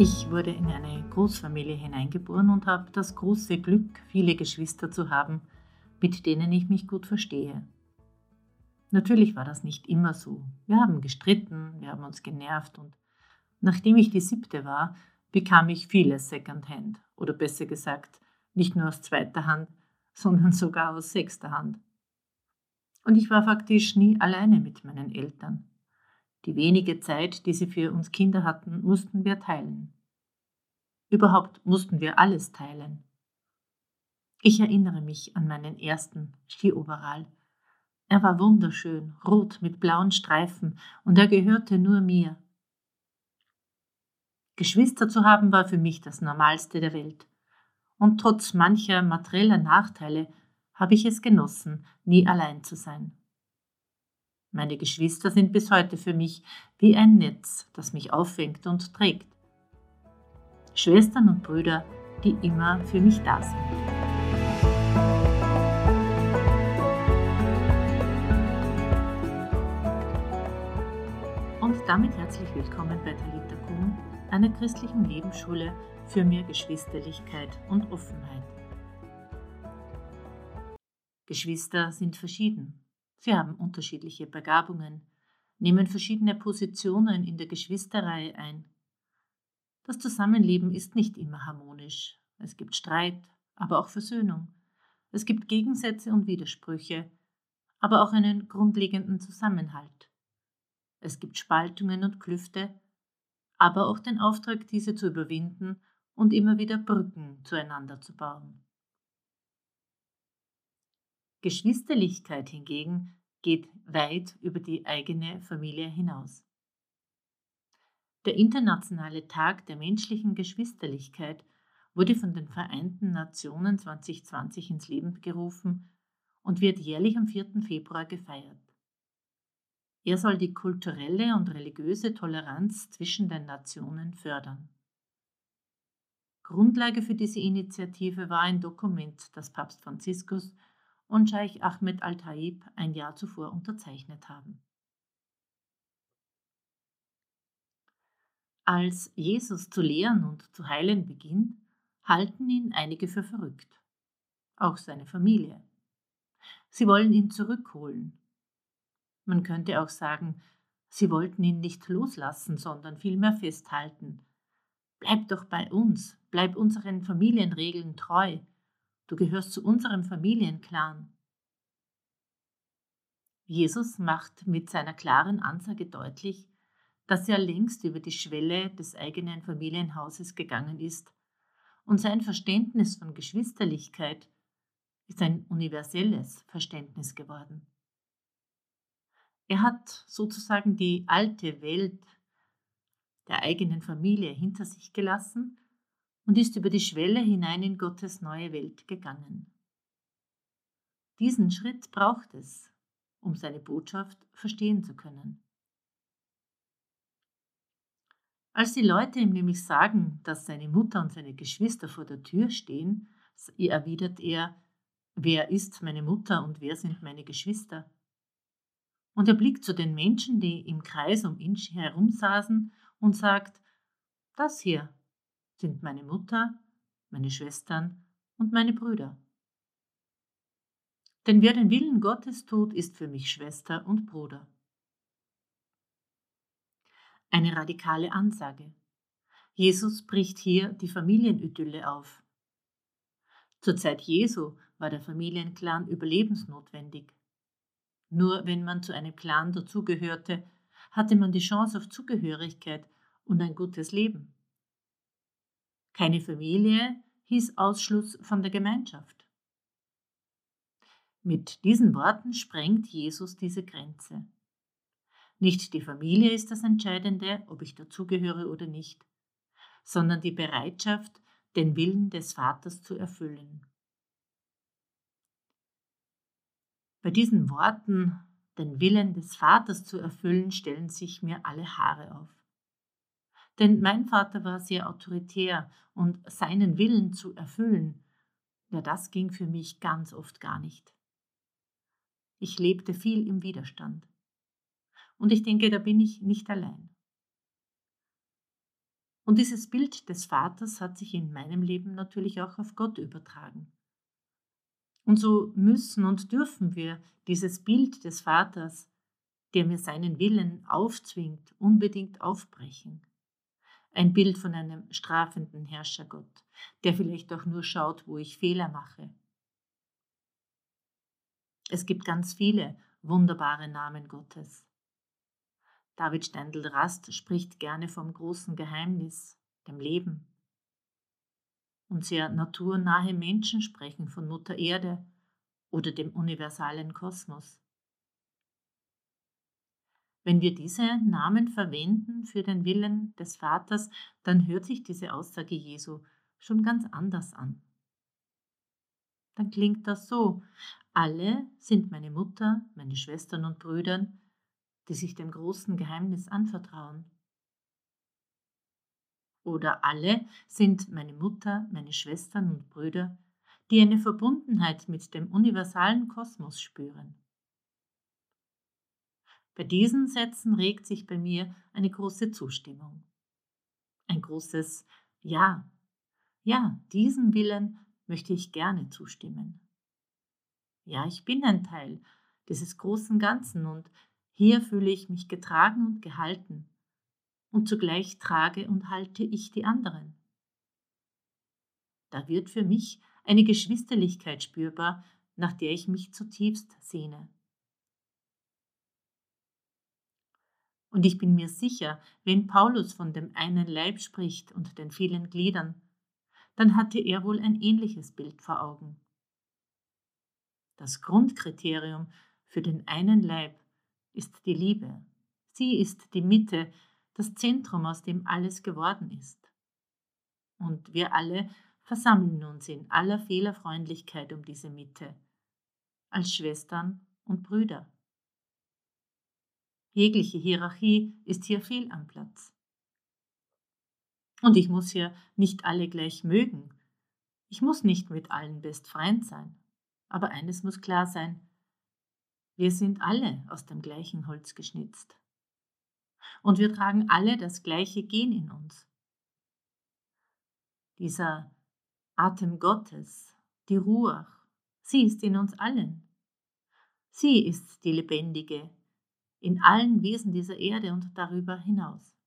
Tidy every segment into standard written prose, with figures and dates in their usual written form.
Ich wurde in eine Großfamilie hineingeboren und habe das große Glück, viele Geschwister zu haben, mit denen ich mich gut verstehe. Natürlich war das nicht immer so. Wir haben gestritten, wir haben uns genervt und nachdem ich die siebte war, bekam ich vieles Secondhand oder besser gesagt, nicht nur aus zweiter Hand, sondern sogar aus sechster Hand. Und ich war faktisch nie alleine mit meinen Eltern. Die wenige Zeit, die sie für uns Kinder hatten, mussten wir teilen. Überhaupt mussten wir alles teilen. Ich erinnere mich an meinen ersten Skioverall. Er war wunderschön, rot mit blauen Streifen und er gehörte nur mir. Geschwister zu haben war für mich das Normalste der Welt. Und trotz mancher materieller Nachteile habe ich es genossen, nie allein zu sein. Meine Geschwister sind bis heute für mich wie ein Netz, das mich auffängt und trägt. Schwestern und Brüder, die immer für mich da sind. Und damit herzlich willkommen bei Talita Kum, einer christlichen Lebensschule für mehr Geschwisterlichkeit und Offenheit. Geschwister sind verschieden. Sie haben unterschiedliche Begabungen, nehmen verschiedene Positionen in der Geschwisterreihe ein. Das Zusammenleben ist nicht immer harmonisch. Es gibt Streit, aber auch Versöhnung. Es gibt Gegensätze und Widersprüche, aber auch einen grundlegenden Zusammenhalt. Es gibt Spaltungen und Klüfte, aber auch den Auftrag, diese zu überwinden und immer wieder Brücken zueinander zu bauen. Geschwisterlichkeit hingegen geht weit über die eigene Familie hinaus. Der Internationale Tag der menschlichen Geschwisterlichkeit wurde von den Vereinten Nationen 2020 ins Leben gerufen und wird jährlich am 4. Februar gefeiert. Er soll die kulturelle und religiöse Toleranz zwischen den Nationen fördern. Grundlage für diese Initiative war ein Dokument, das Papst Franziskus und Scheich Ahmed Al-Taib ein Jahr zuvor unterzeichnet haben. Als Jesus zu lehren und zu heilen beginnt, halten ihn einige für verrückt. Auch seine Familie. Sie wollen ihn zurückholen. Man könnte auch sagen, sie wollten ihn nicht loslassen, sondern vielmehr festhalten. Bleib doch bei uns, bleib unseren Familienregeln treu. Du gehörst zu unserem Familienclan. Jesus macht mit seiner klaren Ansage deutlich, dass er längst über die Schwelle des eigenen Familienhauses gegangen ist und sein Verständnis von Geschwisterlichkeit ist ein universelles Verständnis geworden. Er hat sozusagen die alte Welt der eigenen Familie hinter sich gelassen und ist über die Schwelle hinein in Gottes neue Welt gegangen. Diesen Schritt braucht es, um seine Botschaft verstehen zu können. Als die Leute ihm nämlich sagen, dass seine Mutter und seine Geschwister vor der Tür stehen, erwidert er, wer ist meine Mutter und wer sind meine Geschwister? Und er blickt zu den Menschen, die im Kreis um ihn herum saßen und sagt, das hier sind meine Mutter, meine Schwestern und meine Brüder. Denn wer den Willen Gottes tut, ist für mich Schwester und Bruder. Eine radikale Ansage. Jesus bricht hier die Familienidylle auf. Zur Zeit Jesu war der Familienclan überlebensnotwendig. Nur wenn man zu einem Clan dazugehörte, hatte man die Chance auf Zugehörigkeit und ein gutes Leben. Keine Familie hieß Ausschluss von der Gemeinschaft. Mit diesen Worten sprengt Jesus diese Grenze. Nicht die Familie ist das Entscheidende, ob ich dazugehöre oder nicht, sondern die Bereitschaft, den Willen des Vaters zu erfüllen. Bei diesen Worten, den Willen des Vaters zu erfüllen, stellen sich mir alle Haare auf. Denn mein Vater war sehr autoritär und seinen Willen zu erfüllen, ja, das ging für mich ganz oft gar nicht. Ich lebte viel im Widerstand. Und ich denke, da bin ich nicht allein. Und dieses Bild des Vaters hat sich in meinem Leben natürlich auch auf Gott übertragen. Und so müssen und dürfen wir dieses Bild des Vaters, der mir seinen Willen aufzwingt, unbedingt aufbrechen. Ein Bild von einem strafenden Herrschergott, der vielleicht auch nur schaut, wo ich Fehler mache. Es gibt ganz viele wunderbare Namen Gottes. David Steindl-Rast spricht gerne vom großen Geheimnis, dem Leben. Und sehr naturnahe Menschen sprechen von Mutter Erde oder dem universalen Kosmos. Wenn wir diese Namen verwenden für den Willen des Vaters, dann hört sich diese Aussage Jesu schon ganz anders an. Dann klingt das so: Alle sind meine Mutter, meine Schwestern und Brüder, die sich dem großen Geheimnis anvertrauen. Oder alle sind meine Mutter, meine Schwestern und Brüder, die eine Verbundenheit mit dem universalen Kosmos spüren. Bei diesen Sätzen regt sich bei mir eine große Zustimmung. Ein großes Ja. Ja, diesem Willen möchte ich gerne zustimmen. Ja, ich bin ein Teil dieses großen Ganzen und hier fühle ich mich getragen und gehalten und zugleich trage und halte ich die anderen. Da wird für mich eine Geschwisterlichkeit spürbar, nach der ich mich zutiefst sehne. Und ich bin mir sicher, wenn Paulus von dem einen Leib spricht und den vielen Gliedern, dann hatte er wohl ein ähnliches Bild vor Augen. Das Grundkriterium für den einen Leib ist die Liebe. Sie ist die Mitte, das Zentrum, aus dem alles geworden ist. Und wir alle versammeln uns in aller Fehlerfreundlichkeit um diese Mitte, als Schwestern und Brüder. Jegliche Hierarchie ist hier fehl am Platz. Und ich muss hier nicht alle gleich mögen. Ich muss nicht mit allen Best Friend sein. Aber eines muss klar sein: Wir sind alle aus dem gleichen Holz geschnitzt. Und wir tragen alle das gleiche Gen in uns. Dieser Atem Gottes, die Ruach, sie ist in uns allen. Sie ist die Lebendige in allen Wesen dieser Erde und darüber hinaus.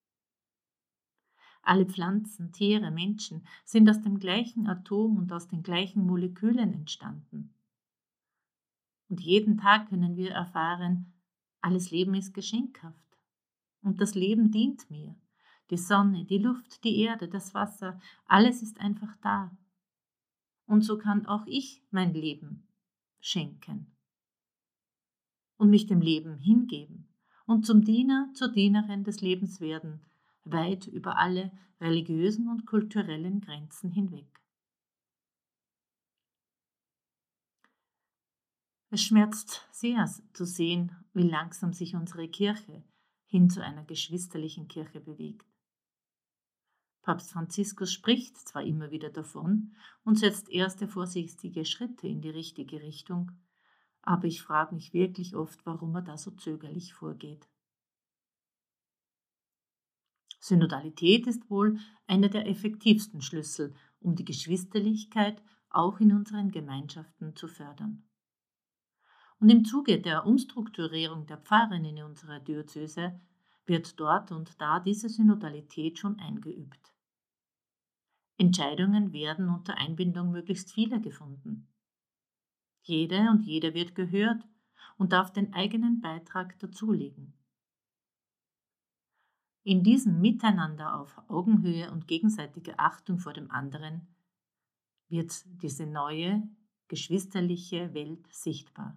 Alle Pflanzen, Tiere, Menschen sind aus dem gleichen Atom und aus den gleichen Molekülen entstanden. Und jeden Tag können wir erfahren, alles Leben ist geschenkhaft. Und das Leben dient mir. Die Sonne, die Luft, die Erde, das Wasser, alles ist einfach da. Und so kann auch ich mein Leben schenken und mich dem Leben hingeben und zum Diener, zur Dienerin des Lebens werden, weit über alle religiösen und kulturellen Grenzen hinweg. Es schmerzt sehr zu sehen, wie langsam sich unsere Kirche hin zu einer geschwisterlichen Kirche bewegt. Papst Franziskus spricht zwar immer wieder davon und setzt erste vorsichtige Schritte in die richtige Richtung, aber ich frage mich wirklich oft, warum er da so zögerlich vorgeht. Synodalität ist wohl einer der effektivsten Schlüssel, um die Geschwisterlichkeit auch in unseren Gemeinschaften zu fördern. Und im Zuge der Umstrukturierung der Pfarren in unserer Diözese wird dort und da diese Synodalität schon eingeübt. Entscheidungen werden unter Einbindung möglichst vieler gefunden. Jede und jeder wird gehört und darf den eigenen Beitrag dazulegen. In diesem Miteinander auf Augenhöhe und gegenseitiger Achtung vor dem anderen wird diese neue, geschwisterliche Welt sichtbar.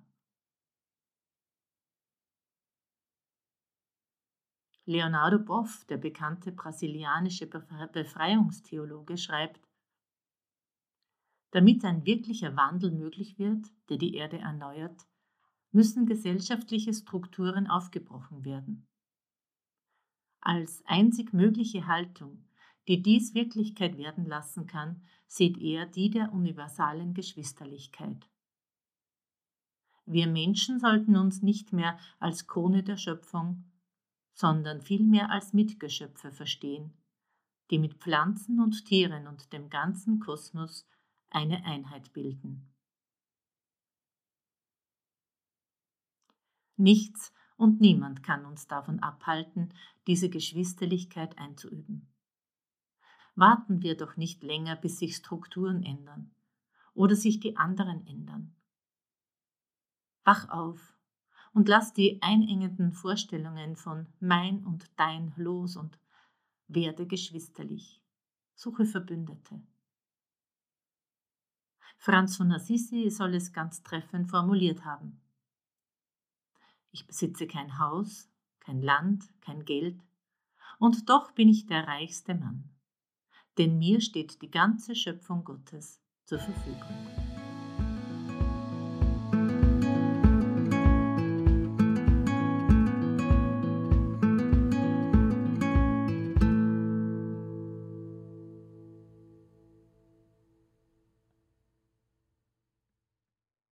Leonardo Boff, der bekannte brasilianische Befreiungstheologe, schreibt: Damit ein wirklicher Wandel möglich wird, der die Erde erneuert, müssen gesellschaftliche Strukturen aufgebrochen werden. Als einzig mögliche Haltung, die dies Wirklichkeit werden lassen kann, sieht er die der universalen Geschwisterlichkeit. Wir Menschen sollten uns nicht mehr als Krone der Schöpfung, sondern vielmehr als Mitgeschöpfe verstehen, die mit Pflanzen und Tieren und dem ganzen Kosmos eine Einheit bilden. Nichts und niemand kann uns davon abhalten, diese Geschwisterlichkeit einzuüben. Warten wir doch nicht länger, bis sich Strukturen ändern oder sich die anderen ändern. Wach auf und lass die einengenden Vorstellungen von mein und dein los und werde geschwisterlich. Suche Verbündete. Franz von Assisi soll es ganz treffend formuliert haben. Ich besitze kein Haus, kein Land, kein Geld, und doch bin ich der reichste Mann, denn mir steht die ganze Schöpfung Gottes zur Verfügung.